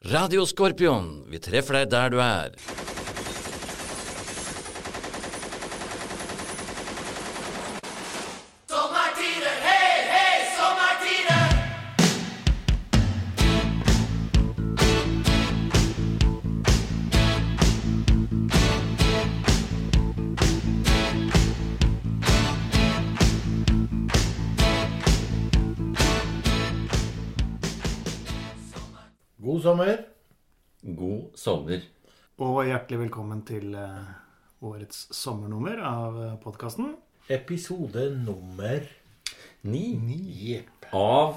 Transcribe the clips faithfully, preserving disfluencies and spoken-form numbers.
Radio Skorpion, vi treffer deg der du er. Sommertider, hei, hei, sommertider! God sommer. God sommer. Og hjertelig velkommen til eh, årets sommernummer av eh, podcasten. Episode nummer Ni. Jepp. Av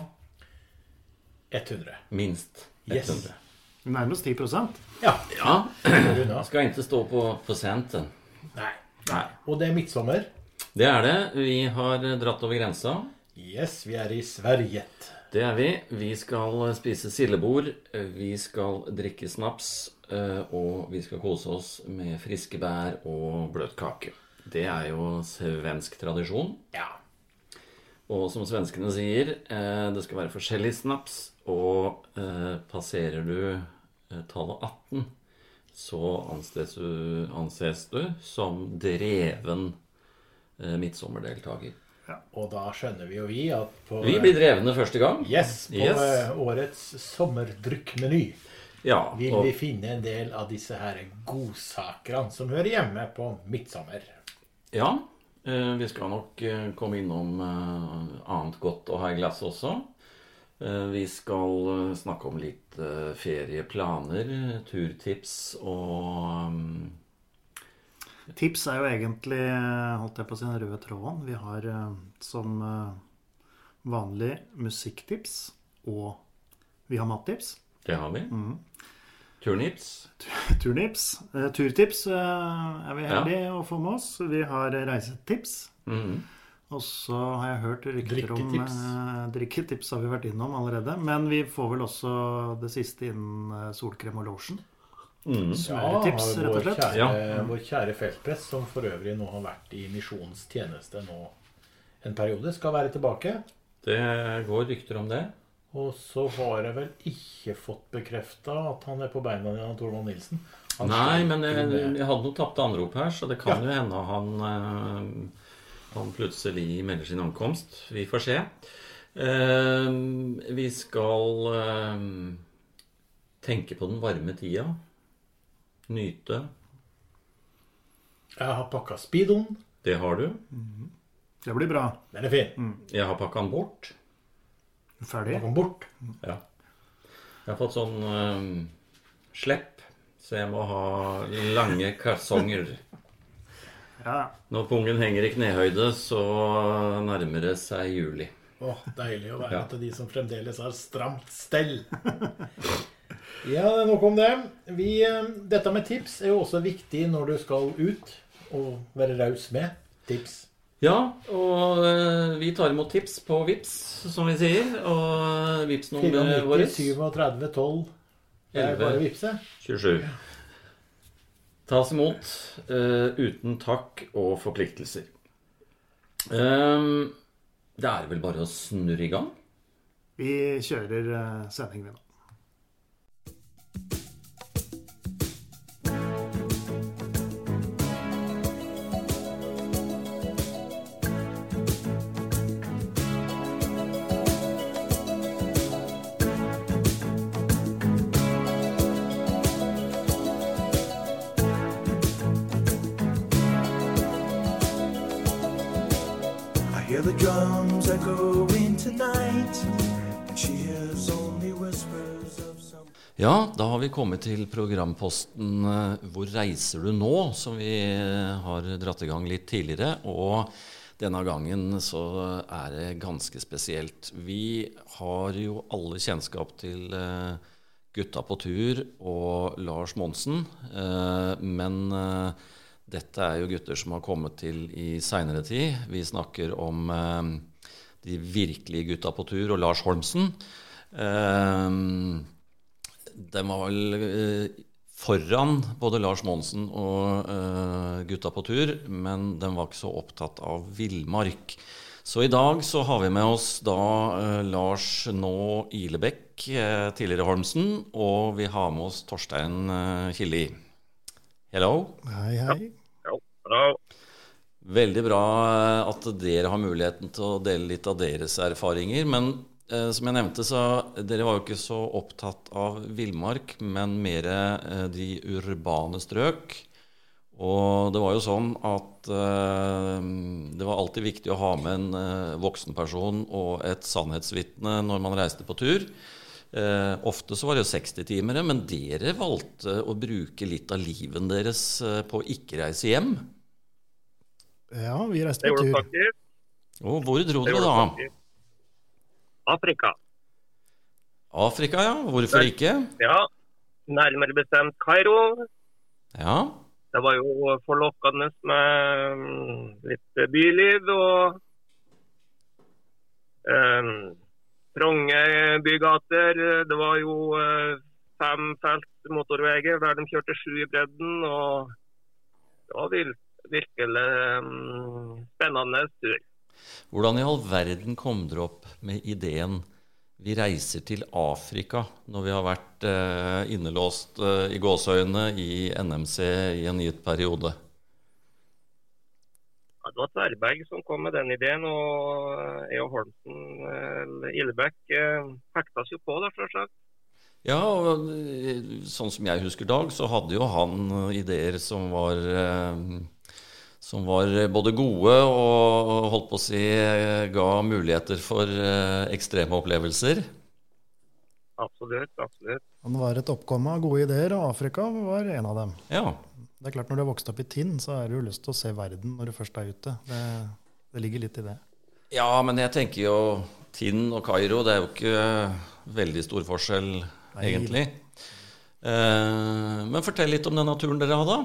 hundre. minst Yes. hundre. Nærmest ti prosent. Ja. Ja, Unna. skal ikke stå på prosenten. Nei. Nei. Og det er midtsommer. Det er det. Vi har dratt over grensa. Yes, vi er i Sverige. Det er vi. Vi skal spise sildebord, vi skal drikke snaps, eh, og vi skal kose oss med friske bær og bløt kake. Det er jo svensk tradisjon. Ja. Og som svenskene sier, eh, det skal være forskjellig snaps, og eh, passerer du eh, tallet atten, så anses du, anses du som dreven eh, midtsommerdeltager. Ja. Og da skjønner vi jo vi at på... Vi blir drevne første gang. Yes, på Yes. eh, årets sommerdrykkmeny Ja, vil og, vi finne en del av disse her godsakerne som hører hjemme på midtsommer. ja eh, vi skal nok eh, komme innom eh, annet godt å ha i glass også. Eh, vi skal eh, snakke om litt eh, ferieplaner, turtips og um, Tips er jo egentlig, eh, holdt jeg på å si, den røde tråden. Vi har eh, som eh, vanlig musikktips, og vi har mattips, det har vi. Turnips. turnips, eh, turtips eh, er vi heldige å få med oss. Vi har reisetips, Mhm. og så har jeg hørt rykter om Drikketips. eh, drikketips har vi vært innom allerede. Men vi får vel også det siste innen eh, solkrem og lotion. Mhm. Smøretips, rett og vår slett. kjære, Ja. vår kjære feltpress, som for øvrig nå har vært i misjonstjeneste nå en periode, skal være tilbake. Det går rykter om det. Og så har jeg vel ikke fått bekreftet at han er på beina igjen av Torvald Nilsen. Han Nei, sliter men jeg, med- jeg hadde noe tapt anrop her, så det kan Ja. jo hende han, eh, han plutselig melder sin ankomst. Vi får se. Eh, vi skal eh, tenke på den varme tida. Nyte. Jeg har pakket speedoen. Det har du. Det blir bra. Den er fin. Jeg har pakket den bort. Ferdig. Den kom bort. Ja. Jeg har fått sånn eh, slepp, så jeg må ha lange kalsonger. Ja, Når pungen henger i knehøyde, så nærmer det seg juli. Åh, deilig å være Ja. et av de som fremdeles har stramt stell. Ja, det er nok om det. Vi, eh, dette med tips er jo også viktig når du skal ut og være raus med tips. Ja, og eh, vi tar imot tips på Vips, som vi sier. Og Vips-nummeret vårt tretti, syttisju, tolv. Det er elleve. bare å vipse. tjuesju. Tas imot eh, uten takk og forpliktelser. Ehm, det er vel bare å snurre i gang. vi kjører eh, sending vi nå. I hear the drums echoing tonight, and she hears only whispers of some... Ja, da har vi kommet til programposten eh, Hvor reiser du nå? Som vi eh, har dratt i gang litt tidligere, og denne gangen så er det ganske spesielt. Vi har jo alle kjennskap til eh, Gutta på tur og Lars Monsen, eh, men eh, dette er jo gutter som har kommet til i senere tid. Vi snakker om eh, de virkelige Gutta på tur og Lars Holmsen. Eh, Den var vel eh, foran både Lars Monsen og eh, Gutta på tur, men den var ikke så opptatt av villmark. Så i dag så har vi med oss da eh, Lars nå Ilebekk, eh, tidligere Holmsen, og vi har med oss Torstein eh, Killi. Hello. Hei, hei. Ja, bra. Veldig bra eh, at dere har muligheten til å dele litt av deres erfaringer, men eh, som jeg nevnte så dere var jo ikke så opptatt av villmark, men mer eh, de urbane strøk. Og det var jo sånn at eh, det var alltid viktig å ha med en eh, voksen person og et sannhetsvitne når man reiste på tur. Eh, ofte så var det jo seksti-timere, men dere valgte å bruke litt av liven deres eh, på å ikke reise hjem. Ja, vi reiste Det på gjorde tur. faktisk. Og hvor dro Det dere gjorde da? faktisk. Afrika. Afrika, ja. Hvorfor ikke? Ja, nærmere bestemt Kairo. Ja. Det var jo forlokkende med mm, litt byliv og um, trånge bygater. Det var jo uh, fem felt motorveier der de kjørte sju i bredden, og det var vir virkelig um, spennende tur. Hvordan i all verden kom dere opp med ideen vi reiser til Afrika når vi har vært eh, innelåst eh, i gåsøyene i N M C i en gitt periode? Ja, det var Tverberg som kom med den ideen, og jeg og Holmsen, eller Ilebekk, eh, hekta oss jo på da, selvsagt. Ja, og eh, sånn som jeg husker Dag, så hadde jo han eh, ideer som var, eh, som var både gode og holdt på å si eh, ga muligheter for eh, ekstreme opplevelser. Absolutt, absolutt. Han var et oppkomme av gode ideer, og Afrika var en av dem. Ja, Det er klart, når du har vokst opp i Tinn, så er det jo lyst til å se verden når du først er ute. Det, det ligger litt i det. ja, men jeg tenker jo Tinn og Kairo, det er jo ikke veldig stor forskjell Nei. egentlig. Eh, men fortell litt om den naturen dere hadde.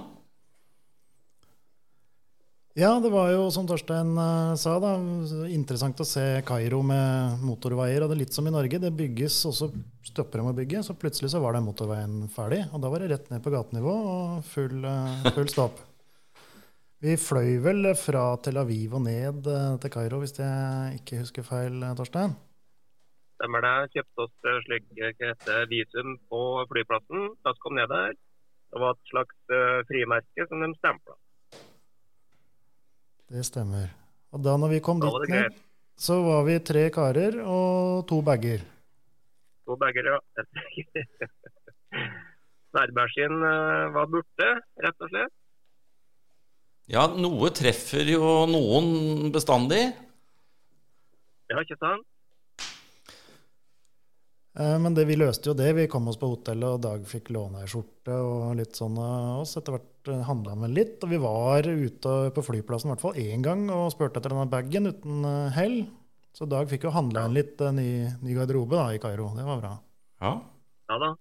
Ja, det var jo, som Torstein eh, sa, da, interessant å se Kairo med motorveier. Og det er litt som i Norge, det bygges, og så stopper de å bygge, så plutselig så var den motorveien ferdig. Og da var det rett ned på gatenivå og full, eh, full stopp. Vi fløy vel fra Tel Aviv og ned eh, til Kairo, hvis jeg ikke husker feil, eh, Torstein. Stemmer det, kjøpte oss eh, slik heter visum på flyplassen. Da kom ned der. Det var et slags eh, frimerke som de stemplet. Det stemmer. Og da når vi kom Da dit var det ned, greit. så var vi tre karer og to bagger. To bager, ja. Tverberg sin eh, var borte, rett og slett. Ja, noe treffer jo noen bestandig. Ja, ikke sant? Eh, Men det, vi løste jo det. Vi kom oss på hotellet, og Dag fikk låne ei skjorte og litt sånn av oss. Etter hvert handla han vel litt. Og vi var ute på flyplassen i hvert fall én gang og spurte etter denne bagen uten eh, hell. Så Dag fikk jo handla en litt eh, ny, ny garderobe da, i Kairo. Det var bra. Ja. Ja da.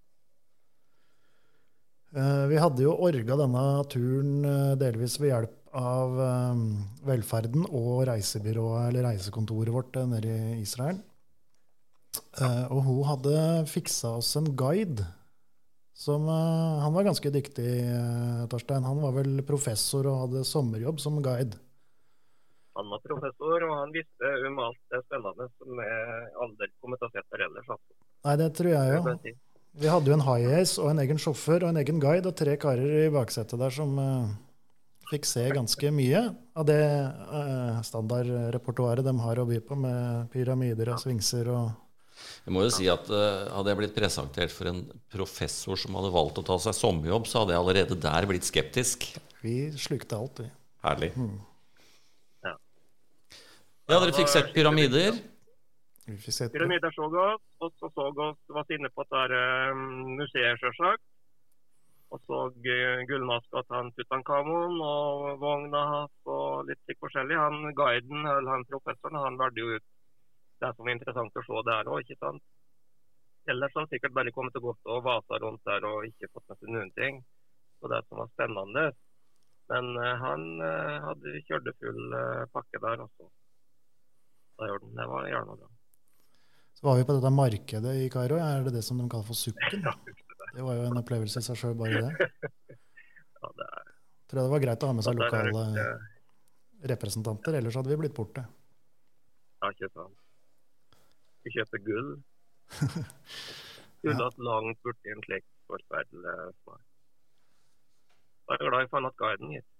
Eh, Vi hadde jo orga denne turen eh, delvis ved hjelp av eh, velferden og reisebyrået, eller reisekontoret vårt eh, nede i Israel. Eh, og hun hadde fiksa oss en guide som, eh, han var ganske dyktig, eh, Torstein. Han var vel professor og hadde sommerjobb som guide. Han var professor, og han visste om alt det spennende som jeg aldri kommer til å se der ellers. Altså. Nei, det tror jeg Det jo. vil jeg si. Vi hadde jo en high-ace og en egen sjåfør og en egen guide og tre karer i baksetet der som eh, fikk se ganske mye av det eh, standardrepertoaret de har å by på, med pyramider og svingser og Jeg må jo si at uh, hadde jeg blitt presentert for en professor som hadde valgt å ta seg sommerjobb, så hadde jeg allerede der blitt skeptisk. vi slukte alt, vi. Herlig. Mm. Ja. Ja, dere fikk sett pyramider. Vi fikk sett det. Pyramider så godt, og så så godt, var inne på et der eh, museet selvsagt. Og så uh, gullmaska til han Tutankhamon og vogna hans og litt slik forskjellig. Han guiden, eller han professoren, han valgte jo ut det som er interessant å se der også, ikke sant? Ellers har han sikkert bare kommet til godt og vasa rundt der og ikke fått med seg noen ting. Og det som var spennende. Men uh, han uh, hadde kjørt full uh, pakke der også. Da gjorde han, det var gjerne bra. Så var vi på dette markedet i Kairo. Er det det som de kaller for sukken? Ja, Det var jo en opplevelse i seg selv, bare det. ja, det er, Tror jeg det var greit å ha med seg det er, lokale uh, representanter, ellers hadde vi blitt borte. Ja, ikke sant. Vi kjøper gull. Skulle hatt langt borti en slik forferdelig smak. Jeg er glad i Fanat-guiden, gitt.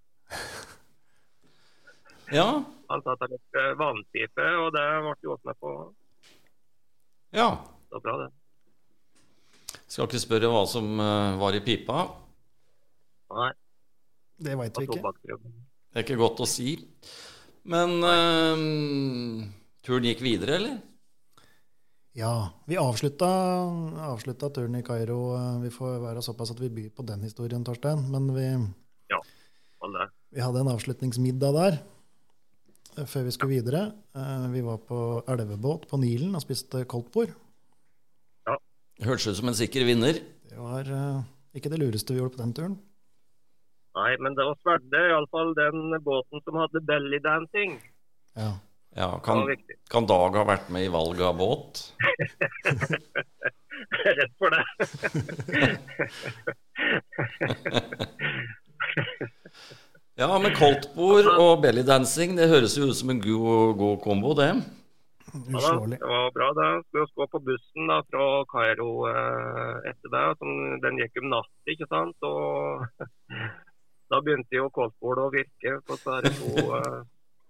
Ja, Han sa at det var vannpipe, og det ble jo åpnet på. ja. Det var bra, det. Skal ikke spørre hva som eh, var i pipa. Nei, Det vet det vi var ikke. tobakksrøm. Det er ikke godt å si. Men eh, turen gikk videre, eller? Ja, vi avslutta, avslutta turen i Kairo. Vi får være såpass at vi byr på den historien, Torstein. Men vi, Og det. vi hadde en avslutningsmiddag der eh, før vi skulle videre. Eh, Vi var på elvebåt på Nilen og spiste koldtbord. Hørtes ut som en sikker vinner. Det var eh, ikke det lureste vi gjorde på den turen. Nei, men det var sverdet i alle fall den båten som hadde belly dancing. Ja. Ja, Det kan, var viktig. kan Dag ha vært med i valget av båt? Jeg er redd for det. Ja, men koldtbord og bellydancing, det høres jo ut som en god, god kombo, det. Ja, da, Uslåelig. det var bra da. Skulle oss gå på bussen da, fra Kairo eh, etter det. Som, den gikk om natt, ikke sant? Og da begynte jo koldtbordet å virke. Så så er det to... Eh,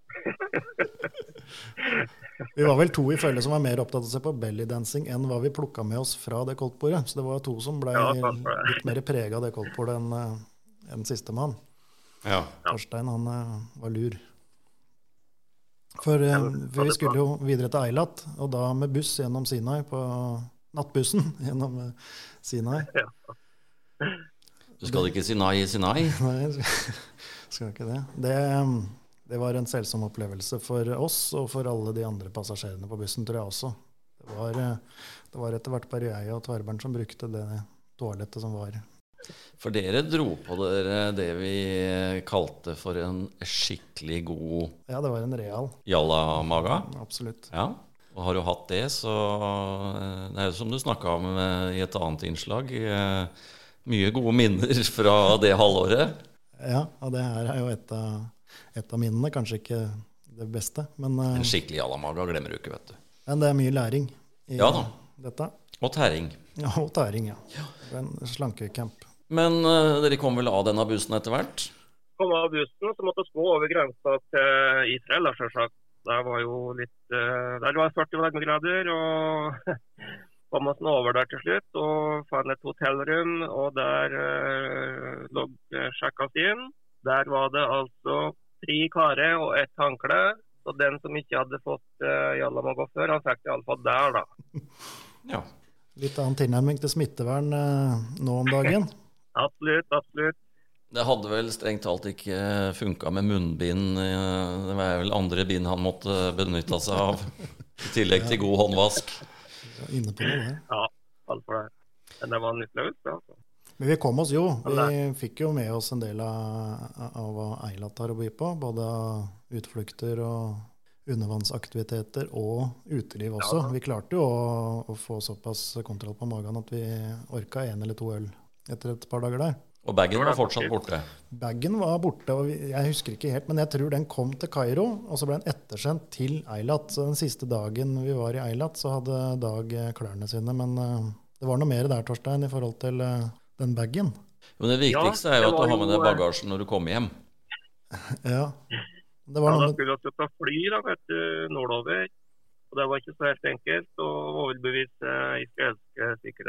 Vi var vel to i følge som var mer opptatt av å se på bellydancing enn hva vi plukka med oss fra det koldtbordet. Så det var to som ble Ja, sant for det. litt mer prega av det koldtbordet enn eh, enn siste mann. Ja. Torstein, han eh, var lur. For, eh, for vi skulle jo videre til Eilat, og da med buss gjennom Sinai, på nattbussen gjennom eh, Sinai. Du skal ikke si nei i si nei. Nei, jeg skal ikke det. Det, det var en selsom opplevelse for oss, og for alle de andre passasjerene på bussen, tror jeg også. Det var, eh, det var etter hvert bare jeg og Tverbern som brukte det toalettet som var. For dere dro på dere det vi kalte for en skikkelig god Ja, det var en real, jalla-maga. absolutt. Ja, og har du hatt det, så eh, det er jo som du snakket om eh, i et annet innslag, eh, mye gode minner fra det halvåret. Ja, og det her er jo et av, et av minnene, kanskje ikke det beste, men, eh, En skikkelig jalla-maga glemmer du ikke, vet du. men det er mye læring i Ja da. dette. Og tæring. Ja, og tæring, ja. Det var en slankecamp. Men eh, dere kom vel av denne bussen etter hvert? kom av bussen, så måtte vi gå over grensa til Israel, da, selvsagt. Der var jo litt uh, Der var førti varmegrader, og kom oss nå over der til slutt og fant et hotellrom, og der uh, lå uh, sjekket oss inn. Der var det altså tre karer og ett håndkle, så den som ikke hadde fått uh, Jalla-Maga før, han fikk det i alle fall der, da. Ja. Litt annen tilnærming til smittevern eh, nå om dagen. Absolutt, absolutt. Det hadde vel strengt talt ikke funka med munnbind. Det var vel andre bind han måtte benytte seg av, i tillegg til god håndvask. Inne på noe der. Ja, alt for det. Men det var en opplevelse, altså. Men vi kom oss jo. Vi fikk jo med oss en del av, av hva Eilat har å by på. Både utflukter og undervannsaktiviteter og uteliv også. Vi klarte jo å, å få såpass kontroll på magen at vi orka en eller to øl etter et par dager der. Og bagen var fortsatt borte. Bagen var borte, og vi, jeg husker ikke helt, men jeg tror den kom til Kairo, og så ble den ettersendt til Eilat. Så den siste dagen vi var i Eilat, så hadde Dag klærne sine, men uh, det var noe mer der, Torstein, i forhold til uh, den bagen. Men det viktigste er jo Ja, det at du var har med jo, deg bagasjen når du kommer hjem. Ja, det var Ja, noe da med, skulle vi ta fly da, vet du, nordover. Og det var ikke så helt enkelt å overbevise israelske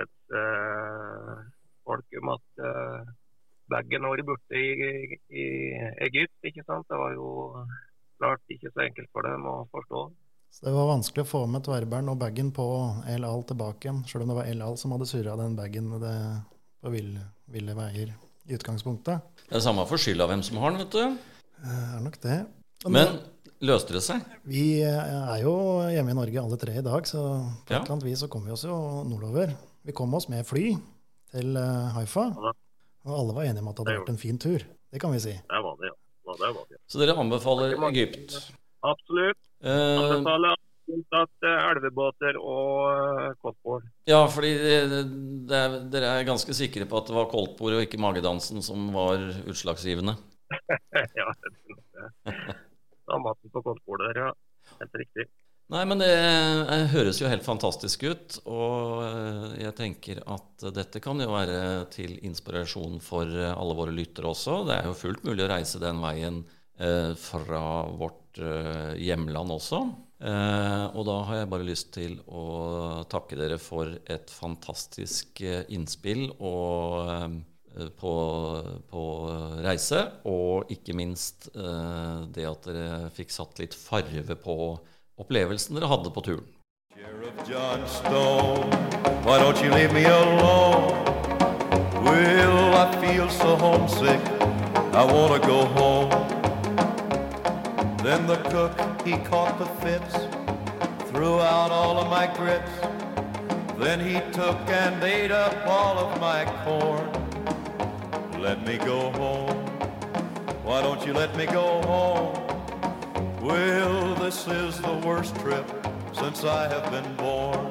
sikkerhetsfolk om at uh, bagen var borte i, i Egypt, ikke sant? Det var jo klart ikke så enkelt for dem å forstå. så det var vanskelig å få med Tverbern og bagen på El Al tilbake igjen, selv om det var El Al som hadde surret den bagen det, på ville, ville veier i utgangspunktet. Det er samme for skyld av hvem som har den, vet du. Det er nok det. Og Men løste det seg? Vi er jo hjemme i Norge alle tre i dag, så på Ja. et eller annet vis så kom vi oss jo nordover. Vi kom oss med fly til eh, Haifa, Ja. og alle var enige om at det hadde vært en fin tur. Det kan vi si. Det var det, ja. Ja, det var det. Så dere anbefaler Egypt. Absolutt. Eh, Anbefaler absolutt at uh, elvebåter og uh, koldtbord. ja, fordi det, det er, dere er ganske sikre på at det var koldtbord og ikke magedansen som var utslagsgivende. Ja, det er nok det. Da maten på koldtbordet der, ja. Helt riktig. Nei, men det eh, høres jo helt fantastisk ut, og eh, jeg tenker at dette kan jo være til inspirasjon for eh, alle våre lyttere også. Det er jo fullt mulig å reise den veien eh, fra vårt eh, hjemland også. Eh, og da har jeg bare lyst til å takke dere for et fantastisk eh, innspill og eh, på, på reise, og ikke minst eh, det at dere fikk satt litt farve på opplevelsen dere hadde på turen. Sheriff John Stone, why don't you leave me alone? Well, I feel so homesick, I want to go home. Then the cook, he caught the fits, threw out all of my grits. Then he took and ate up all of my corn. Let me go home, why don't you let me go home? Well, this is the worst trip since I have been born.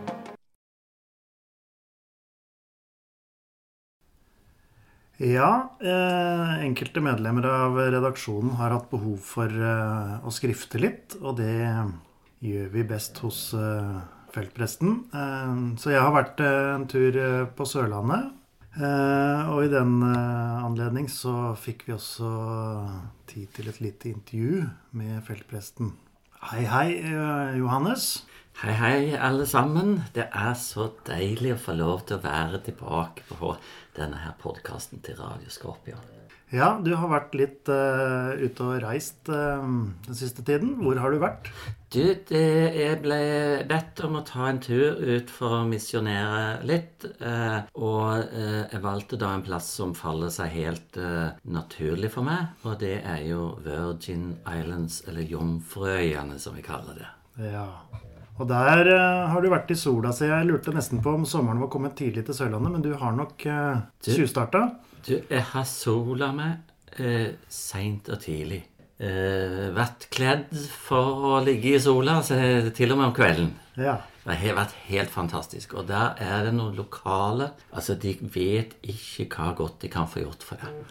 Ja, eh, enkelte medlemmer av redaksjonen har hatt behov for eh, å skrifte litt, og det gjør vi best hos eh, feltpresten. Eh, så jeg har vært eh, en tur eh, på Sørlandet, eh, og i den eh, anledning så fikk vi også tid til et lite intervju med feltpresten. Hei, hei, eh, Johannes. Hei, hei, alle sammen. Det er så deilig å få lov til å være tilbake på denne her podcasten til Radio Skorpion. Ja, du har vært litt uh, ute og reist uh, den siste tiden. Hvor har du vært? Du, det, jeg ble bedt om å ta en tur ut for å missionere litt, uh, og uh, jeg valgte da en plass som faller seg helt uh, naturlig for meg, og det er jo Virgin Islands, eller Jomfruøyene som vi kaller det. Ja, og der uh, har du vært i sola, så jeg lurte nesten på om sommeren var kommet tidlig til Sørlandet, men du har nok uh, tjuvstartet. Du, jeg har sola meg uh, sent og tidlig. Uh, vært kledd for å ligge i sola, så til og med om kvelden. Ja. Det har vært helt fantastisk, og der er det noen lokale, altså de vet ikke hva godt de kan få gjort for deg.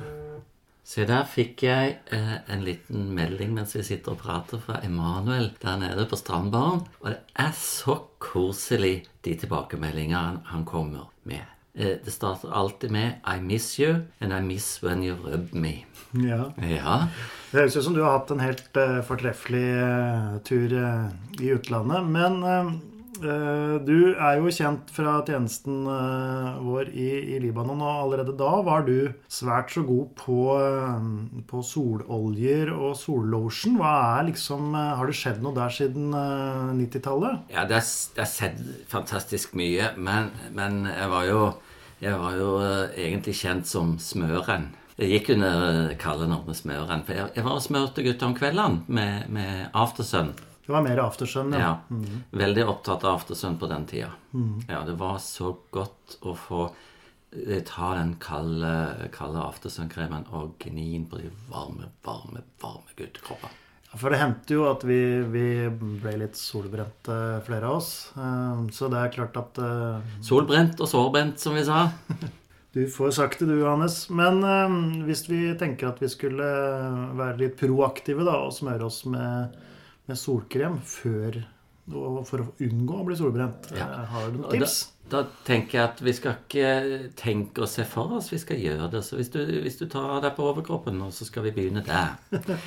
Så der fikk jeg eh, en liten melding mens vi sitter og prater fra Emanuel der nede på strandbaren. Og det er så koselig de tilbakemeldingene han, han kommer med. Eh, det starter alltid med I miss you, and I miss when you rub me. Ja. Ja. Det høres ut som du har hatt en helt uh, fortreffelig uh, tur uh, i utlandet, men uh, uh, du er jo kjent fra tjenesten uh, vår i, i Libanon, og allerede da var du svært så god på, uh, på sololjer og sollotion. Hva er liksom, uh, har det skjedd noe der siden uh, nittitallet? Ja, det har skjedd fantastisk mye, men, men jeg var jo, jeg var jo uh, egentlig kjent som smøren. Jeg gikk under kallenavnet smøren, for jeg, jeg var og smørte gutter om kveldene med, med Aftersun. Det var mer Aftersun, ja. Ja, Mm. veldig opptatt av Aftersun på den tida. Mm. Ja, det var så godt å få eh, ta den kalde, kalde Aftersun-kremen og gni inn på de varme, varme, varme guttekropper. For det hendte jo at vi, vi ble litt solbrent, uh, flere av oss. Uh, så det er klart at... Uh, Solbrent og sårbrent, som vi sa. Du får sagt det, du, Johannes. Men uh, hvis vi tenker at vi skulle være litt proaktive da, og smøre oss med, med solkrem før, for å unngå å bli solbrent, Ja. uh, har du noen Og tips? Da, da tenker jeg at vi skal ikke tenke og se for oss, vi skal gjøre det. Så hvis du, hvis du tar deg på overkroppen nå, så skal vi begynne der.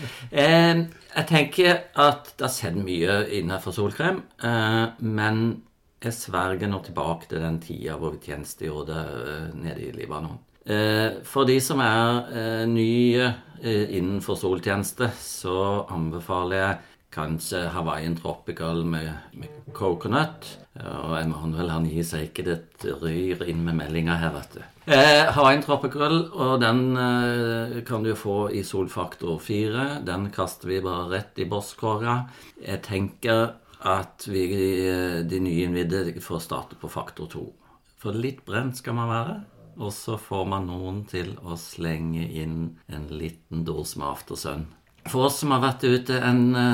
eh, jeg tenker at det har skjedd mye innenfor solkrem, eh, men jeg sverger nå tilbake til den tida hvor vi tjenestegjorde uh, nede i Libanon. Uh, for de som er uh, nye uh, innenfor soltjeneste, så anbefaler jeg kanskje Hawaiian Tropical med, med coconut. Og Emanuel, han gir seg ikke det ryr inn med meldinger her, vet du. Uh, Hawaiian Tropical, og den uh, kan du få i solfaktor fire. Den kaster vi bare rett i bosskåra. Jeg tenker at vi, de nye innvidde får starte på faktor to. For litt brent skal man være, og så får man noen til å slenge inn en liten dose med Aftersun. For oss som har vært ute en,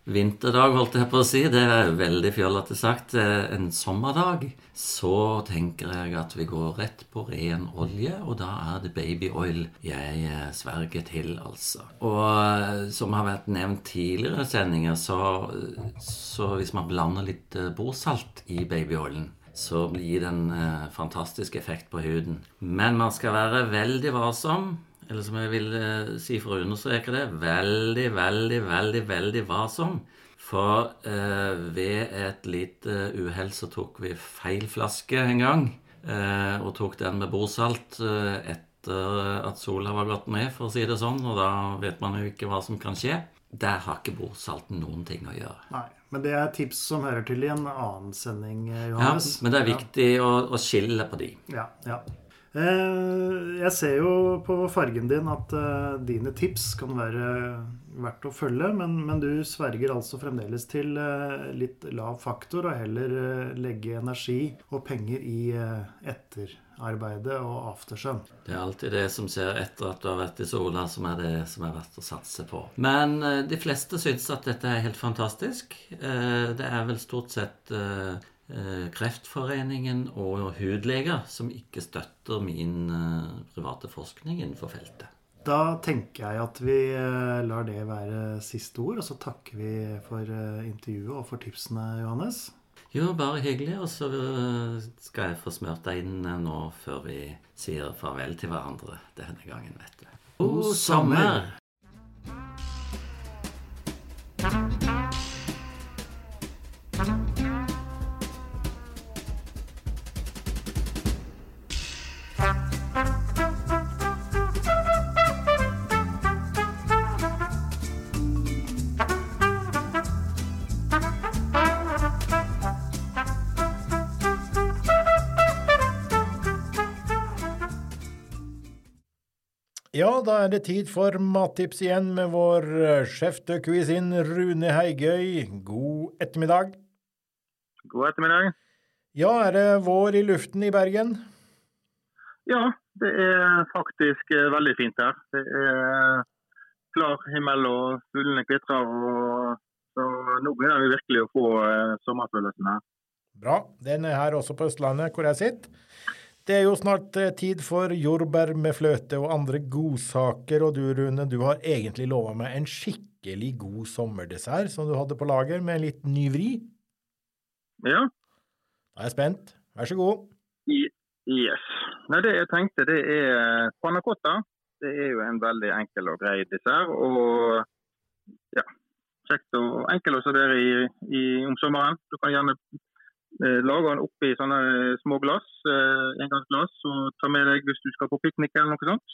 vinterdag, holdt jeg på å si, det er veldig fjollete sagt, en sommerdag, så tenker jeg at vi går rett på ren olje, og da er det baby oil jeg sverger til, altså. Og som har vært nevnt tidligere sendinger, så, så hvis man blander litt bordsalt i babyoilen, så blir det en fantastisk effekt på huden. Men man skal være veldig varsom, eller som jeg vil eh, si for å understreke det, veldig, veldig, veldig, veldig varsom. For eh, ved et lite uheld så tok vi feil flaske en gang, eh, og tok den med bordsalt eh, etter at sola var gått ned, for å si det sånn, og da vet man jo ikke hva som kan skje. Der har ikke bordsalt noen ting å gjøre. Nei, men det er tips som hører til i en annen sending, Johannes. Ja, men det er viktig ja. å, å skille på de. Ja, ja. Jeg ser jo på fargen din at dine tips kan være verdt å følge, men, men du sverger altså fremdeles til litt lav faktor og heller legge energi og penger i etterarbeidet og aftersøvn. Det er alltid det som ser etter at du har vært i sola som er det som er verdt å satse på. Men de fleste synes at dette er helt fantastisk. Det er vel stort sett Kreftforeningen og hudleger som ikke støtter min private forskning innenfor feltet. Da tenker jeg at vi lar det være siste ord, og så takker vi for intervjuet og for tipsene, Johannes. Jo, bare hyggelig, og så skal jeg få smørt deg inn nå før vi sier farvel til hverandre denne gangen, vet du. God sommer! Ja, da er det tid for mattips igjen med vår sjef-de-cuisine Rune Heigøy. God ettermiddag. God ettermiddag. Ja, er det vår i luften i Bergen? Ja, det er faktisk veldig fint her. Det er klar himmel og fuglene kvitrer, og så nå begynner vi virkelig å få sommerfølelsen her. Bra, den er her også på Østlandet, hvor jeg sitter. Det er jo snart tid for jordbær med fløte og andre godsaker, og du, Rune, du har egentlig lovet meg en skikkelig god sommerdessert som du hadde på lager med litt ny vri. Ja. Da er jeg spent. Vær så god. Yes. Nei, det jeg tenkte, det er panna cotta. Det er jo en veldig enkel og grei dessert, og ja, kjekt og enkel å servere i, i om sommeren. Du kan gjerne lage den oppi sånne små glass, engangsglass, og ta med deg hvis du skal på piknik eller noe sånt.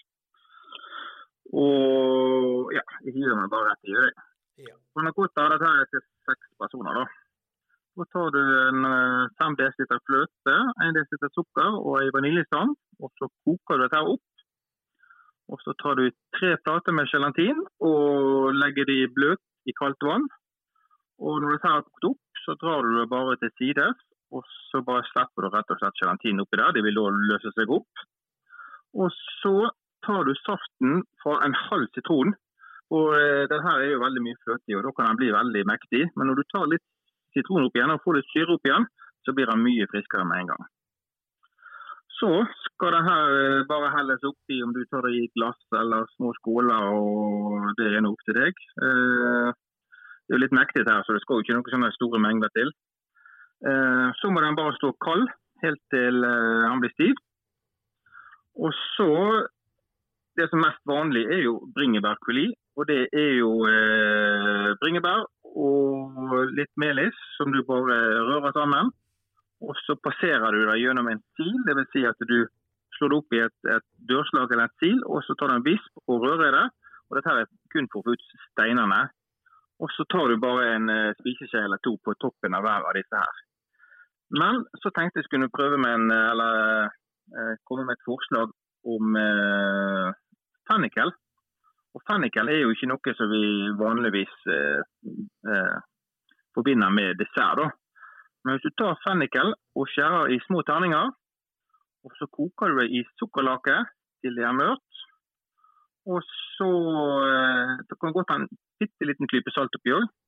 Og ja, jeg hiver meg bare rett i det. Ja. Panna cotta, dette her er til seks personer da. Så tar du en fem desiliter fløte, en desiliter sukker og en vaniljestand, og så koker du dette her opp. Og så tar du tre plater med gelatin og legger de bløt i kaldt vann. Og når dette her er kokt opp, så drar du det bare til sides, og så bare slipper du rett og slett gelatin oppi der. Det vil da løse seg opp. Og så tar du saften fra en halv sitron, og eh, den her er jo veldig mye fløte i, og da kan den bli veldig mektig. Men når du tar litt sitron opp igjen og får litt syre opp igjen, så blir den mye friskere med en gang. Så skal den her bare helles opp i om du tar det i glass eller små skåler, og det er noe opp til deg. Eh, Det er jo litt mektig her, så det skal jo ikke noen sånne store mengder til. Eh, så må den bare stå kald, helt til eh, han blir stiv. Og så, det som er mest vanlig er jo bringebærkuli, og det er jo eh, bringebær og litt melis som du bare rører sammen. Og så passerer du det gjennom en sil, det vil si at du slår det opp i et, et dørslag eller en sil, og så tar du en visp og rører det. Og dette er kun for å få ut steinene. Og så tar du bare en uh, spiseskje eller to på toppen av hver av disse her. Men så tenkte jeg skulle prøve med en, eller uh, komme med et forslag om uh, fennikel. Og fennikel er jo ikke noe som vi vanligvis uh, uh, forbinder med dessert da. Men hvis du tar fennikel og skjærer i små terninger, og så koker du det i sukkerlake til det er mørt, og så uh, det kan godt ha en bitte liten klype salt oppi også.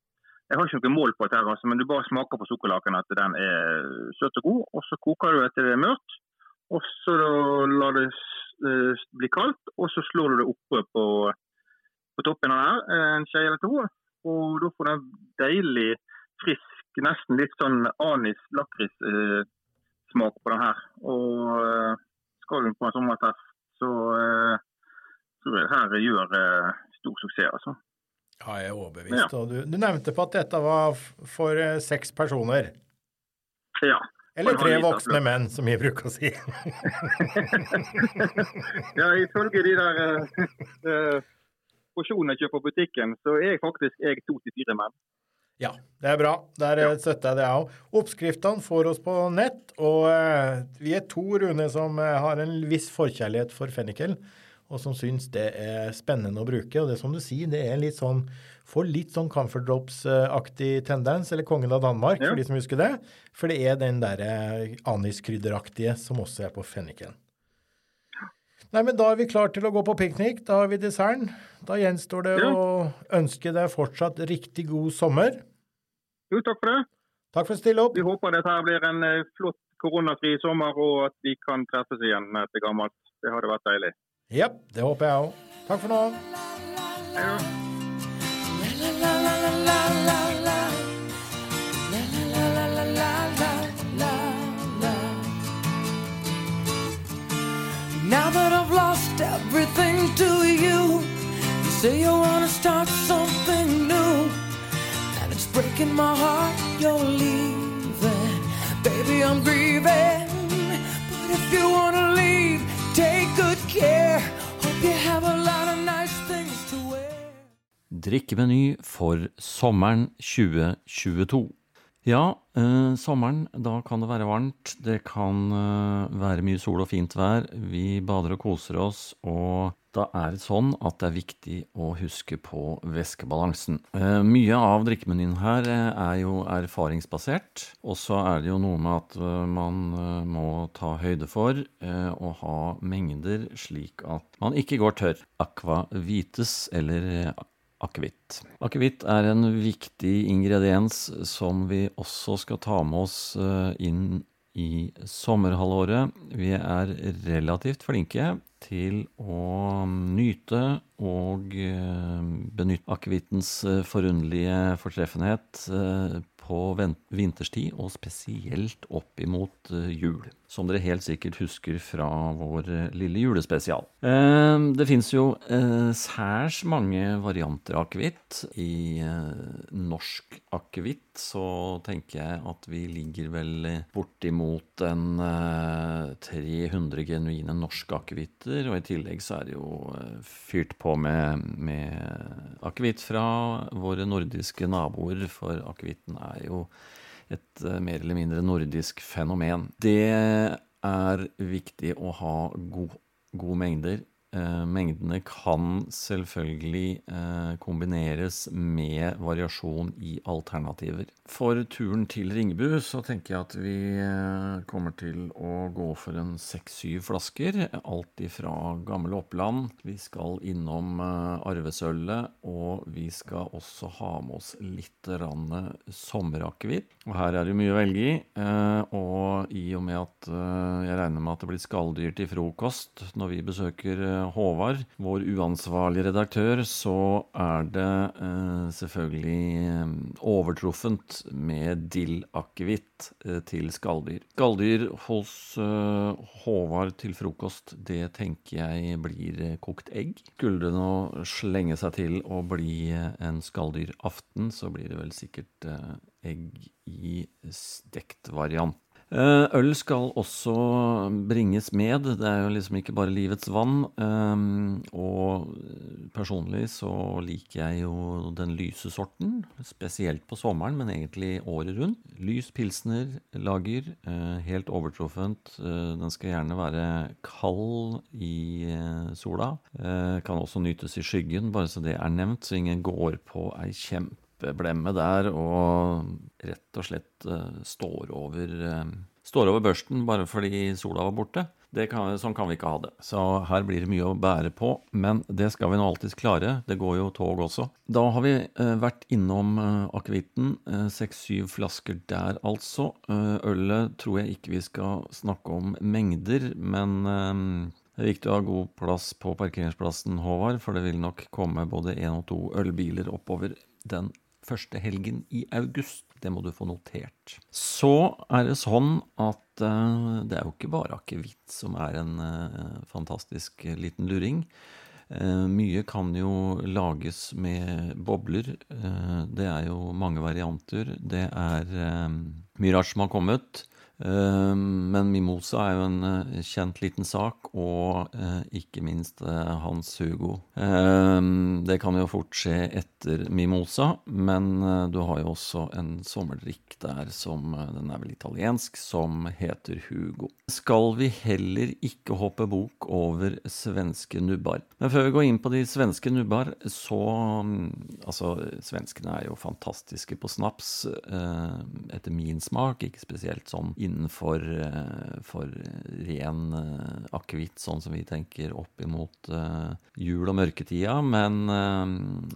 Jeg har ikke noe mål på det her, altså, men du bare smaker på sukkerlaken at den er søt og god, og så koker du etter det er mørkt, og så lar det bli kaldt, og så slår du det oppe på, på toppen av her, en skje eller to, og da får du en deilig, frisk, nesten litt sånn anis-lakris eh, smak på den her. Og eh, skal du på en sommertest, så eh, tror jeg det her gjør eh, stor suksess, altså. Ja, jeg er overbevist. Ja. Og du, du nevnte på at dette var for eh, seks personer. Ja. Eller tre voksne menn, som jeg bruker å si. Ja, ifølge de der uh, porsjonene jeg kjøper på butikken, så er jeg faktisk jeg to til fire menn. Ja, det er bra. Der ja. Støtter jeg det også. Oppskriftene får oss på nett, og uh, vi er to, Rune, som uh, har en viss forkjærlighet for fennikel, og som synes det er spennende å bruke. Og det som du sier, det er litt sånn, får litt sånn Comfort Drops-aktig tendens, eller Kongen av Danmark, ja. For de som husker det. For det er den der aniskrydderaktige som også er på fenniken. Nei, men da er vi klar til å gå på piknik. Da har vi desserten. Da gjenstår det ja. Å ønske deg fortsatt riktig god sommer. Jo, takk for det. Takk for å stille opp. Vi håper dette her blir en flott koronafri sommer, og at vi kan treffes igjen etter gammelt. Det hadde vært deilig. Ja, det håper jeg også. Takk for nå. Hei da. Now that I've lost everything to you, you say you want to start something new, and it's breaking my heart you're leaving. Baby, I'm grieving, but if you want to leave, take good care. Hope you have a lot of nice things to wear. Drikkemeny for sommeren tjue tjueto. Ja, eh, sommeren, da kan det være varmt, det kan eh, være mye sol og fint vær, vi bader og koser oss, og da er det sånn at det er viktig å huske på væskebalansen. Eh, mye av drikkemenyen her eh, er jo erfaringsbasert, og så er det jo noe med at eh, man eh, må ta høyde for eh, å ha mengder slik at man ikke går tørr. Aqua vites eller eh, akevitt. Akevitt er en viktig ingrediens som vi også skal ta med oss inn i sommerhalvåret. Vi er relativt flinke til å nyte og benytte akevittens forunderlige fortreffenhet på vinterstid, og spesielt opp imot jul, som dere helt sikkert husker fra vår lille julespesial. Det finnes jo særs mange varianter av akevitt. I norsk akevitt så tenker jeg at vi ligger vel bortimot en tre hundre genuine norske akevitter, og i tillegg så er det jo fyrt på med, med akevitt fra våre nordiske naboer, for akevitten er jo et mer eller mindre nordisk fenomen. Det er viktig å ha god, gode mengder. Eh, mengdene kan selvfølgelig eh, kombineres med variasjon i alternativer. For turen til Ringebu så tenker jeg at vi eh, kommer til å gå for en seks-syv flasker, alt ifra gammel Oppland. Vi skal innom eh, arvesøllet, og vi skal også ha med oss litt rann sommerakevitt. Og her er det mye å velge i, eh, og i og med at eh, jeg regner med at det blir skalldyr til frokost når vi besøker eh, Håvard, vår uansvarlige redaktør, så er det eh, selvfølgelig eh, overtruffent med dill-akevitt eh, til skalldyr. Skalldyr hos eh, Håvard til frokost, det tenker jeg blir eh, kokt egg. Skulle det nå slenge seg til å bli eh, en skalldyr-aften, så blir det vel sikkert eh, egg i stekt variant. Øl skal også bringes med, det er jo liksom ikke bare livets vann, og personlig så liker jeg jo den lyse sorten, spesielt på sommeren, men egentlig året rundt. Lys pilsner, lager, helt overtruffent, den skal gjerne være kald i sola, kan også nytes i skyggen, bare så det er nevnt, så ingen går på ei kjempe blemme der og rett og slett uh, står over uh, står over børsten bare fordi sola var borte. Det kan, sånn kan vi ikke ha det. Så her blir det mye å bære på, men det skal vi nå alltid klare. Det går jo tog også. Da har vi eh, vært innom eh, akevitten, eh, seks-syv flasker der altså. Eh, ølet tror jeg ikke vi skal snakke om mengder, men eh, det er viktig å ha god plass på parkeringsplassen, Håvard, for det vil nok komme både en og to ølbiler oppover den første helgen i august. Det må du få notert. Så er det sånn at uh, det er jo ikke bare akevitt som er en uh, fantastisk liten luring. Uh, mye kan jo lages med bobler. Uh, det er jo mange varianter. Det er uh, mye rart som har kommet. Uh, men mimosa er jo en uh, kjent liten sak, og uh, ikke minst uh, Hans Hugo. Uh, det kan jo fort skje etter mimosa, men uh, du har jo også en sommerdrikk der som, uh, den er vel italiensk, som heter Hugo. Skal vi heller ikke hoppe bok over svenske nubbar? Men før vi går inn på de svenske nubbar, så, um, altså, svenskene er jo fantastiske på snaps, uh, etter min smak, ikke spesielt sånn innenfor for ren uh, akevitt, sånn som vi tenker opp imot uh, jul og mørketida, men uh,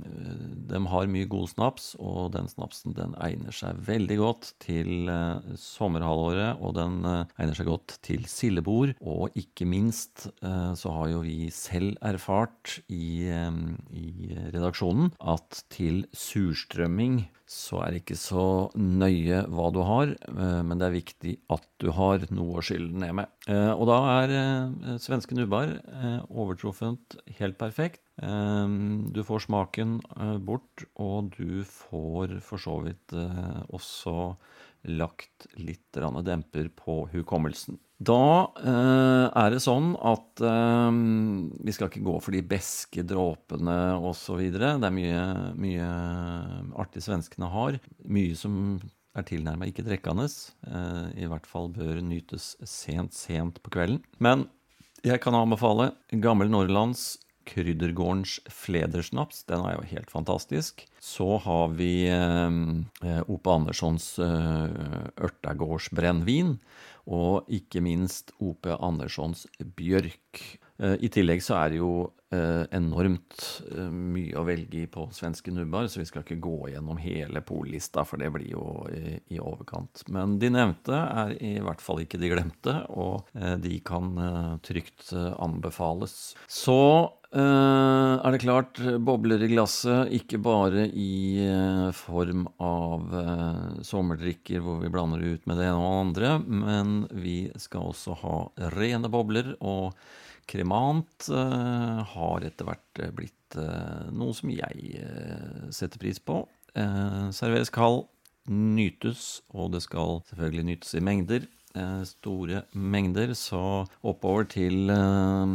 de har mye god snaps, og den snapsen den egner seg veldig godt til uh, sommerhalvåret, og den uh, egner seg godt til sildebord, og ikke minst uh, så har jo vi selv erfart i, um, i redaksjonen at til surstrømming så er det ikke så nøye hva du har, men det er viktig at du har noe å skylle ned med. Og da er svenske nubbar overtruffent helt perfekt. Du får smaken bort, og du får for så vidt også lagt litt demper på hukommelsen. Da eh, er det sånn at eh, vi skal ikke gå for de beske dråpene og så videre. Det er mye, mye artig svenskene har. Mye som er tilnærmet ikke drekkende. Eh, I hvert fall bør nytes sent, sent på kvelden. Men jeg kan anbefale Gammel Norrlands Kryddergårdens fledersnaps. Den er jo helt fantastisk. Så har vi eh, Ope Anderssons eh, Ørtegårdsbrennvin, og ikke minst Ope Anderssons Bjørk. Eh, I tillegg så er det jo eh, enormt eh, mye å velge i på svenske nubbar, så vi skal ikke gå gjennom hele pollista, for det blir jo i, i overkant. Men de nevnte er i hvert fall ikke de glemte, og eh, de kan eh, trygt eh, anbefales. Så Uh, er det klart, bobler i glasset, ikke bare i uh, form av uh, sommerdrikker hvor vi blander ut med det ene og andre, men vi skal også ha rene bobler, og kremant uh, har etter hvert blitt uh, noe som jeg uh, setter pris på. Uh, serveres kald, nytes, og det skal selvfølgelig nytes i mengder. Store mengder, så oppover til uh,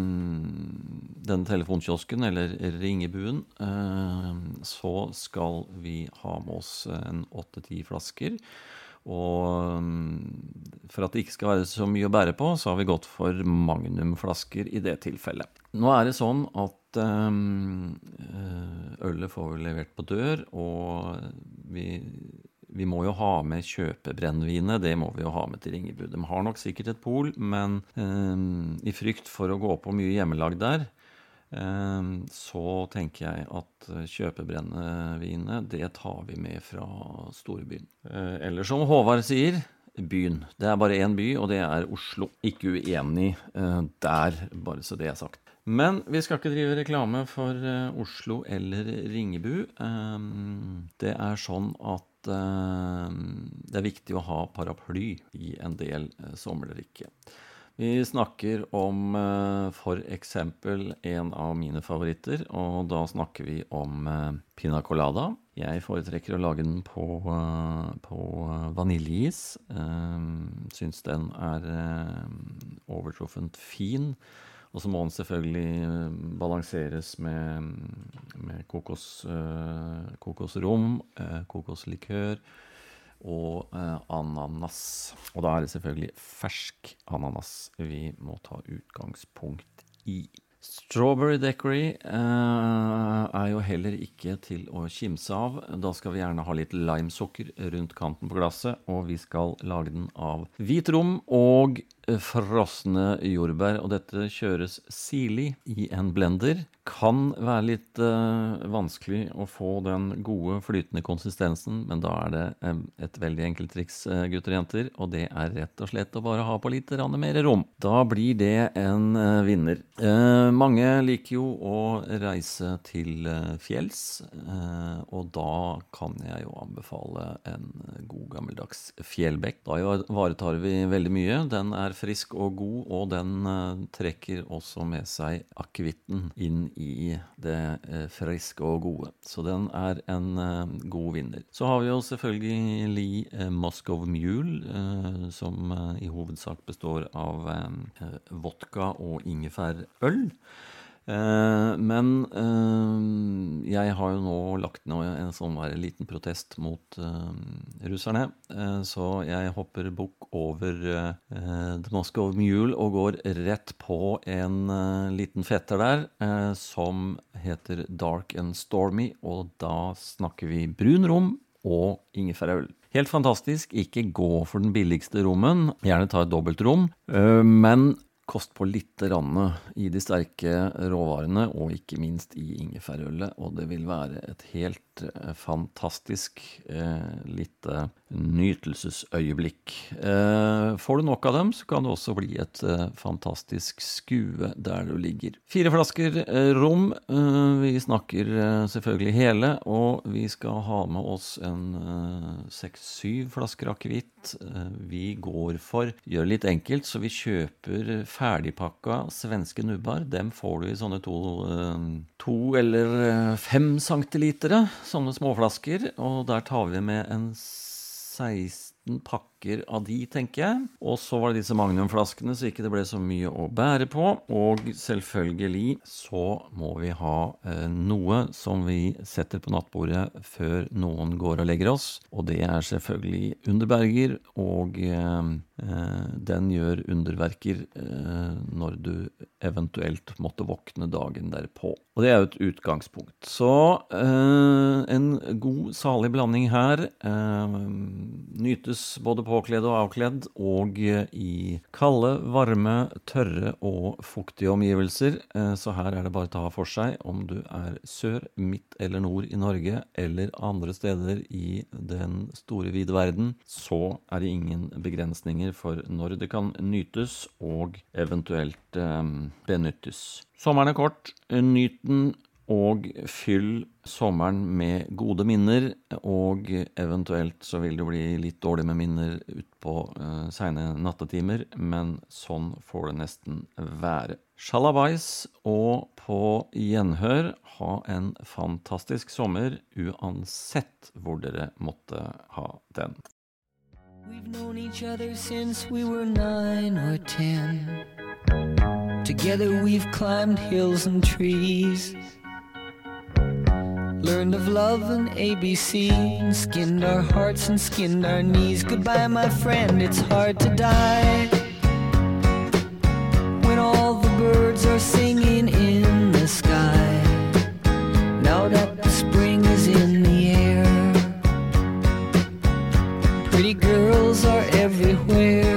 denne telefonkiosken eller ringebuen, uh, så skal vi ha med oss en åtte-ti flasker, og um, for at det ikke skal være så mye å bære på, så har vi gått for magnumflasker i det tilfellet. Nå er det sånn at um, ølet får vi levert på dør, og vi Vi må jo ha med kjøpebrennvinet, det må vi jo ha med til Ringebu. De har nok sikkert et pol, men eh, i frykt for å gå på mye hjemmelag der, eh, så tenker jeg at kjøpebrennvinet, det tar vi med fra storbyen. Eh, eller som Håvard sier, byen. Det er bare en by, og det er Oslo. Ikke uenig eh, der, bare så det er sagt. Men vi skal ikke drive reklame for uh, Oslo eller Ringebu. Um, det er sånn at uh, det er viktig å ha paraply i en del uh, sommerdrikke. Vi snakker om uh, for eksempel en av mine favoritter, og da snakker vi om uh, pina colada. Jeg foretrekker å lage den på, uh, på vaniljeis. Uh, synes den er uh, overtruffent fin. Og så må den selvfølgelig balanseres med, med kokos, uh, kokosrom, uh, kokoslikør og uh, ananas. Og da er det selvfølgelig fersk ananas vi må ta utgangspunkt i. Strawberry daiquiri uh, er jo heller ikke til å kimse av. Da skal vi gjerne ha litt limesukker rundt kanten på glasset, og vi skal lage den av hvit rom og frosne jordbær, og dette kjøres sirlig i en blender. Kan være litt uh, vanskelig å få den gode flytende konsistensen, men da er det um, et veldig enkelt triks, uh, gutter og jenter, og det er rett og slett å bare ha på litt mer rom. Da blir det en uh, vinner. Uh, mange liker jo å reise til uh, fjells, uh, og da kan jeg jo anbefale en god gammeldags fjellbekk. Da ivaretar vi veldig mye. Den er frisk og god, og den uh, trekker også med seg akevitten inn i det uh, friske og gode. Så den er en uh, god vinner. Så har vi jo selvfølgelig uh, Moscow Mule, uh, som uh, i hovedsak består av uh, vodka og ingefærøl. Uh, men uh, jeg har jo nå lagt ned en sånn en liten protest mot uh, russerne, uh, så jeg hopper bukk over uh, The Moscow Mule og går rett på en uh, liten fetter der uh, som heter Dark and Stormy, og da snakker vi brun rom og ingefærøl. Helt fantastisk, ikke gå for den billigste rommen, gjerne ta et dobbelt rom, uh, men kost på litt ranne i de sterke råvarene, og ikke minst i ingefærølet, og det vil være et helt eh, fantastisk eh, lite nytelsesøyeblikk. Eh, får du nok av dem, så kan det også bli et eh, fantastisk skue der du ligger. Fire flasker eh, rom, eh, vi snakker eh, selvfølgelig hele, og vi skal ha med oss en eh, seks-syv flasker akevitt. Eh, vi går for, gjør litt enkelt, så vi kjøper ferdigpakka svenske nubbar. Dem får du i sånne to, to eller fem centiliter, sånne småflasker, og der tar vi med en seksten pakker av de, tenker jeg. Og så var det disse magnumflaskene, så ikke det ble så mye å bære på. Og selvfølgelig så må vi ha eh, noe som vi setter på nattbordet før noen går og legger oss. Og det er selvfølgelig Underberger, og eh, den gjør underverker eh, når du eventuelt måtte våkne dagen derpå. Og det er jo et utgangspunkt. Så eh, en god, salig blanding her. Eh, nytes både påkledd og avkledd, og i kalde, varme, tørre og fuktige omgivelser. Eh, så her er det bare å ta for seg om du er sør, midt eller nord i Norge, eller andre steder i den store vide verden, så er det ingen begrensninger for når det kan nytes og eventuelt eh, benyttes. Sommeren er kort, nyt den og fyll sommeren med gode minner, og eventuelt så vil det bli litt dårlig med minner ut på uh, sene nattetimer, men sånn får det nesten være. Shalabais, og på gjenhør, ha en fantastisk sommer, uansett hvor dere måtte ha den. We've known each other since we were nine or ten. Together we've climbed hills and trees, learned of love and A B C, and skinned our hearts and skinned our knees. Goodbye, my friend, it's hard to die when all the birds are singing in the sky. Now that the spring is in the air, pretty girls are everywhere.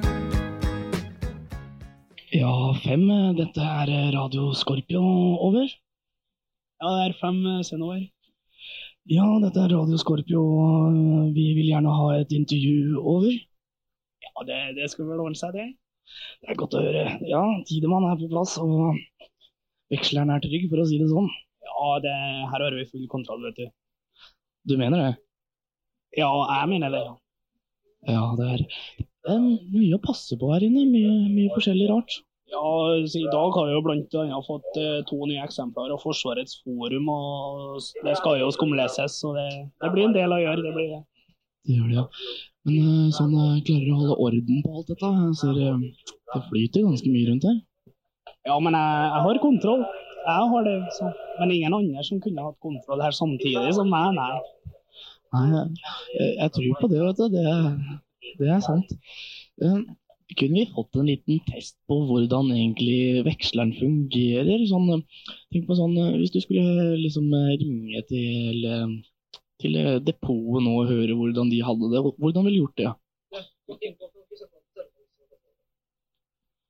Ja, fem, dette er Radio Scorpio, over. Ja, det er fem, send over. Ja, dette er Radio Scorpio, vi vil gjerne ha et intervju, over. Ja, det, det skal vel ordne seg, det. Det er godt å høre. Ja, Tidemann er på plass, og veksleren er trygg, for å si det sånn. Ja, det, her har vi full kontroll, vet du. Du mener det? Ja, jeg mener det, ja. Ja, det er, det er mye å passe på her inne, mye, mye forskjellig rart. Ja, så i dag har jeg jo blant annet fått eh, to nye eksempler av Forsvarets forum, og det skal jo skumleses, så det, det blir en del å gjøre, det blir det. Det gjør det, ja. Men eh, sånn, klarer du å holde orden på alt dette? Jeg ser, eh, det flyter ganske mye rundt her. Ja, men jeg, jeg har kontroll. Jeg har det, så. Men ingen andre som kunne hatt kontroll her samtidig som meg, nei. Nei, jeg, jeg tror på det, vet du. Det, det er sant. Uh, kunne vi fått en liten test på hvordan egentlig veksleren fungerer? Sånn, tenk på sånn, hvis du skulle liksom ringe til, til depotet nå og høre hvordan de hadde det, hvordan ville du gjort det? Ja?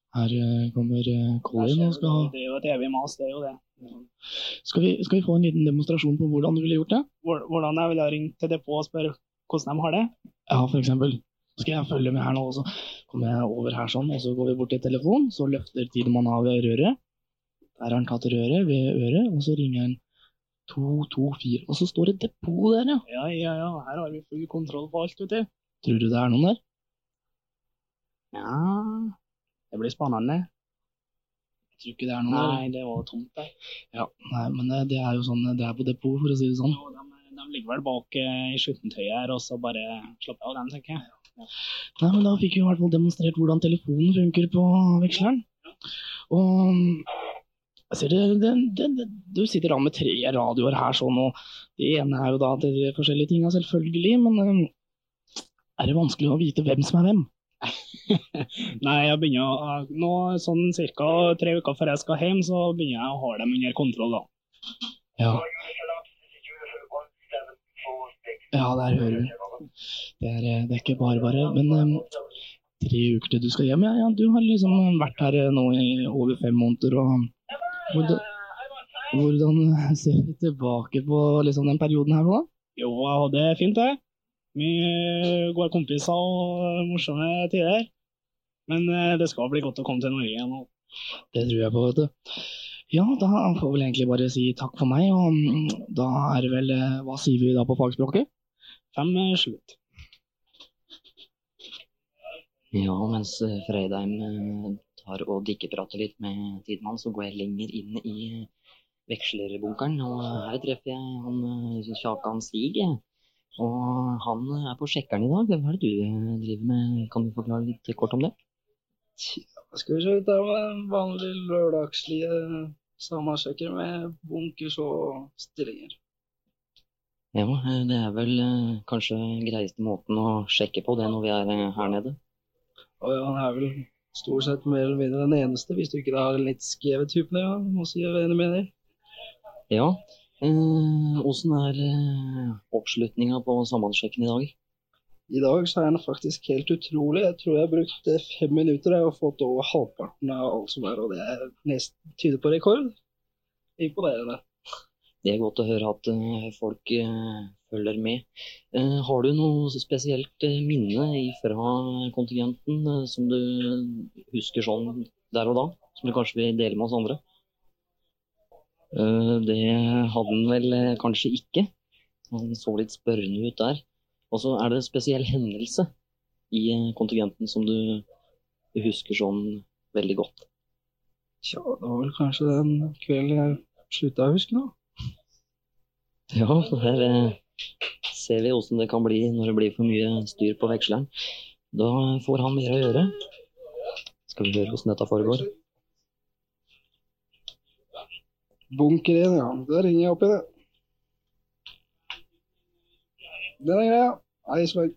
Her kommer Colin og skal ha... Det er jo et evig mas, det er jo det. Skal vi, skal vi få en liten demonstrasjon på hvordan du ville gjort det? Hvordan jeg ville ha ringt til depot og spørre hvordan de har det? Ja, for eksempel. Så skal jeg følge med her nå, og så kommer jeg over her sånn, og så går vi bort til telefonen, så løfter Tidemann av røret. Der har han tatt røret ved øret, og så ringer han to to fire, og så står det depot der, ja. Ja, ja, ja, her har vi full kontroll på alt, vet du. Tror du det er noen der? Ja... Det blir spennende. Jeg tror ikke det er noen der. Nei, det var tomt der. Ja, nei, men det er jo sånn, det er på depot, for å si det sånn. Jo, de, de ligger vel bak i skjuttentøyet her, og så bare slapper av dem, tenker jeg. Ja. Nei, men da fikk vi i hvert fall demonstrert hvordan telefonen funker på veksleren. Og jeg ser det, det, det, det, du sitter da med tre radioer her sånn, og det ene er jo da til de forskjellige tingene selvfølgelig, men er det vanskelig å vite hvem som er hvem? Nei, jeg begynner å, nå sånn cirka tre uker før jeg skal hjem, så begynner jeg å ha dem under kontroll da. Ja. Ja, der hører du. Det er, det er ikke bare bare, men um, tre uker til du skal hjem, ja, ja, du har liksom vært her nå i over fem måneder, og hvordan, hvordan ser du tilbake på liksom den perioden her nå da? Jo, jeg hadde det fint det. Mye gode kompiser og morsomme tider. Men det skal bli godt å komme til Norge igjen. Det tror jeg på, vet du. Ja, da får vel egentlig bare si takk for meg, og da er det vel, hva sier vi da på fagspråket? Fem slutt. Ja, mens Freidheim tar og dikkeprater litt med Tidemann, så går jeg lenger inn i vekslerbunkeren, og her treffer jeg han Kjakan Stig, og han er på sjekkeren i dag. Hva er det du driver med? Kan du forklare litt kort om det? Ja, skal vi se ut av vanlige lørdagslige sammennsjekker med bunkers og stillinger. Ja, det er vel kanskje greieste måten å sjekke på det når vi er her nede. Og ja, han er vel stort sett mer eller mindre den eneste, hvis du ikke har litt skrevet typene, ja, må si jeg er enig med deg. Ja. Eh, hvordan er eh, oppslutningen på sambandsjekken i dag? I dag så er den faktisk helt utrolig. Jeg tror jeg har brukt fem minutter og fått over halvparten av alt som er, og det er nesten tyder på rekord. Imponerende. Det er godt å høre at eh, folk eh, følger med. Eh, har du noe spesielt eh, minne fra kontingenten eh, som du husker sånn der og da, som du kanskje vil dele med oss andre? Uh, det hadde han vel uh, kanskje ikke. Han så litt spørrende ut der. Og så er det en spesiell hendelse i uh, kontingenten som du, du husker sånn veldig godt. Tja, det var vel kanskje den kvelden jeg sluttet å huske nå. Ja, her uh, ser vi hvordan det kan bli når det blir for mye styr på veksleren. Da får han mer å gjøre. Skal vi høre hvordan dette foregår? Bunker igjen, ja. Der ringer jeg opp i det. Den er greia. Eisberg.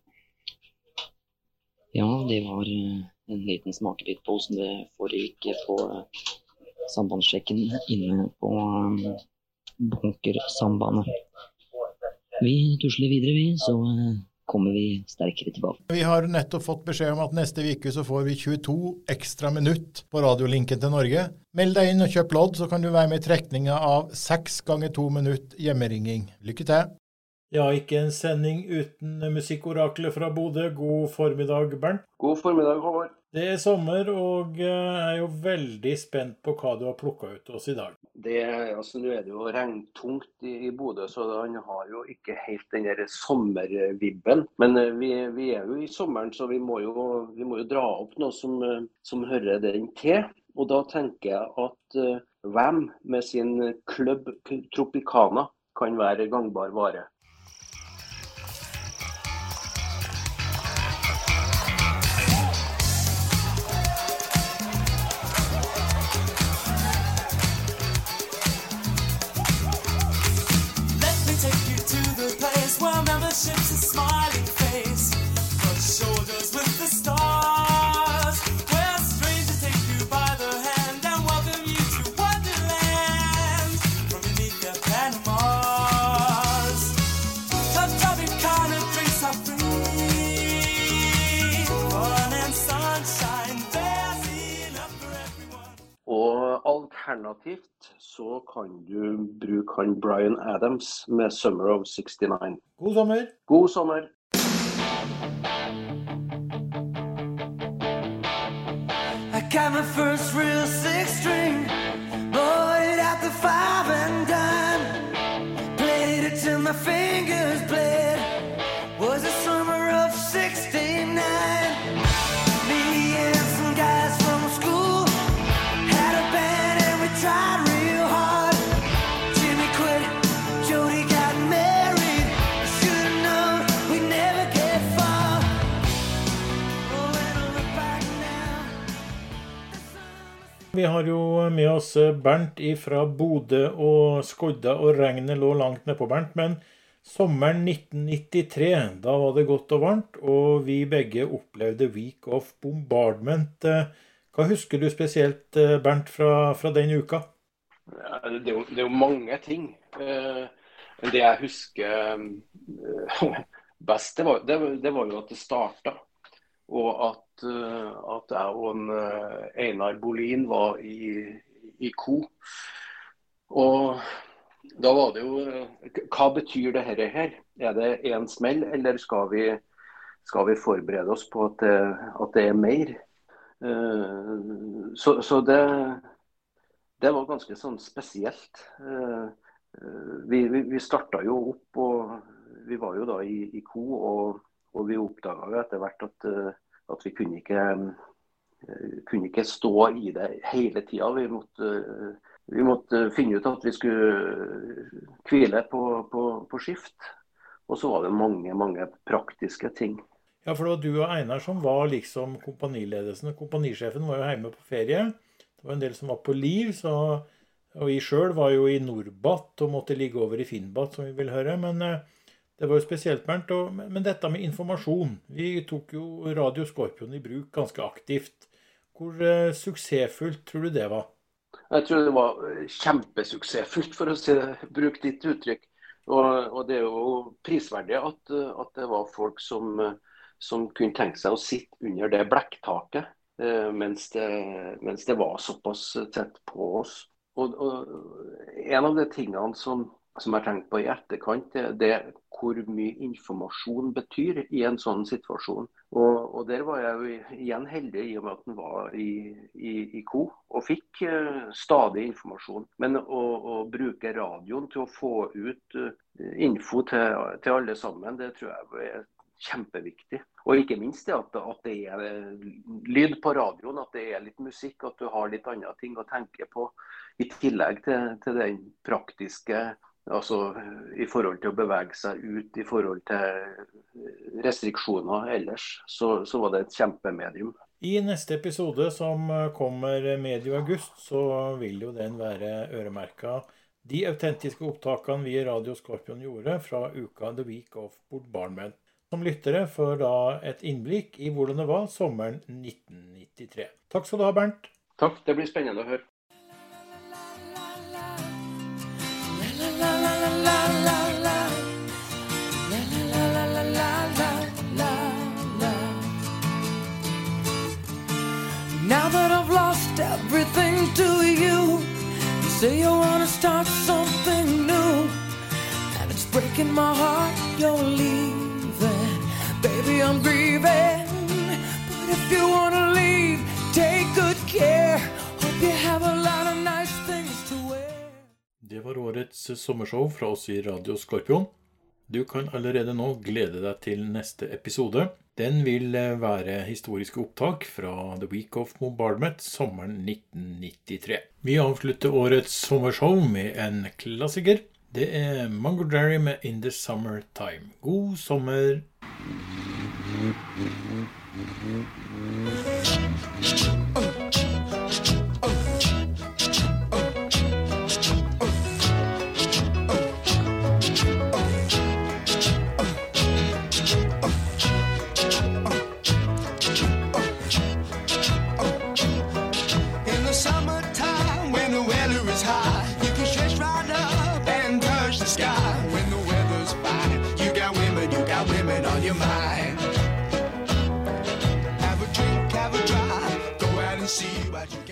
Ja, det var en liten smakebit på hvordan det foregikk på sambandssjekken inne på bunkersambandet. Vi tusler videre, vi, så kommer vi sterkere tilbake. Vi har nettopp fått beskjed om at neste uke så får vi tjueto ekstra minutt på radiolinken til Norge. Meld deg inn og kjøp lodd, så kan du være med i trekningen av seks ganger to minutt hjemmeringing. Lykke til! Ja, ikke en sending uten musikkoraklet fra Bodø. God formiddag, Bernt. God formiddag, Håvard. Det er sommer, og jeg er jo veldig spent på hva du har plukket ut oss i dag. Det, altså, nå er det jo regntungt i, i Bodø, så han har jo ikke helt den der sommervibben. Men vi, vi er jo i sommeren, så vi må jo, vi må jo dra opp noe som, som hører den til. Og da tenker jeg at uh, Wham med sin Club Tropicana kan være gangbar vare. Ships a smiling face, broad shoulders with the stars, where strangers take you by the hand and welcome you to Wonderland from beneath their Panamas. alternativt så kan du bruke han Bryan Adams med Summer of sixty-nine. God sommer! God sommer! I got my first real six string, bought it at the five and dime, played it till my fingers bled, was the summer of sixty-nine. Me and some guys from school had a band and we tried real hard. Jimmy quit, Jody got married, should've known we'd never get far. Oh, when I look back now. Vi har jo med oss Bernt fra Bodø og Skodda, og regnet lå langt ned på Bernt, men sommeren nitten nittitre, da var det godt og varmt, og vi begge opplevde Week of Bombardment. Hva husker du spesielt, Bernt, fra, fra den uka? Ja, det, er jo, det er jo mange ting. Eh, det jeg husker eh, best, det var, det, det var jo at det startet. Og at, at jeg og en, Einar Bolin var i, i ko. Og da var det jo, hva betyr det her her? Er det en smell, eller skal vi, skal vi forberede oss på at det, at det er mer? Så, så det, det var ganske sånn spesielt. Vi, vi, vi startet jo opp, og vi var jo da i, i ko, og Og vi oppdaget jo etter hvert at, at vi kunne ikke, kunne ikke stå i det hele tiden. Vi måtte, vi måtte finne ut at vi skulle hvile på, på, på skift. Og så var det mange, mange praktiske ting. Ja, for det var du og Einar som var liksom kompaniledelsen. Kompanisjefen var jo hjemme på ferie. Det var en del som var på liv, så, og jeg selv var jo i Norbat og måtte ligge over i Finnbat, som vi vil høre, men det var jo spesielt, Bernt, og, men dette med informasjon. Vi tok jo Radio Skorpion i bruk ganske aktivt. Hvor eh, suksessfullt tror du det var? Jeg tror det var kjempesuksessfullt, for å si, bruke ditt uttrykk. Og, og det er jo prisverdig at, at det var folk som, som kunne tenke seg å sitte under det blekktaket, eh, mens, det, mens det var såpass tett på oss. Og, og en av de tingene som som jeg har tenkt på i etterkant, det, det er hvor mye informasjon betyr i en sånn situasjon. Og, og der var jeg jo igjen heldig i og med at den var i, i, i ko, og fikk uh, stadig informasjon. Men å, å bruke radioen til å få ut uh, info til, til alle sammen, det tror jeg er kjempeviktig. Og ikke minst det at, at det er lyd på radioen, at det er litt musikk, at du har litt andre ting å tenke på, i tillegg til, til den praktiske, altså i forhold til å bevege seg ut, i forhold til restriksjoner ellers, så, så var det et kjempemedium. I neste episode som kommer medio august, så vil jo den være øremerket de autentiske opptakene vi i Radio Skorpion gjorde fra uka The Week of Bombardment. Som lyttere får da et innblikk i hvordan det var sommeren nitten nittitre. Takk skal du ha, Bernt. Takk, det blir spennende å høre. Now that I've lost everything to you, you say you want to start something new, and it's breaking my heart you're leaving. Baby, I'm grieving, but if you want to leave, take good care. Hope you have a lot of nice things to wear. Det var årets sommershow fra oss i Radio Skorpion. Du kan allerede nå glede deg til neste episode. Den vil være historiske opptak fra The Week of Bombardment sommeren nitten nittitre. Vi avslutter årets sommershow med en klassiker. Det er Mungo Jerry med In the Summertime. God sommer! See what you get.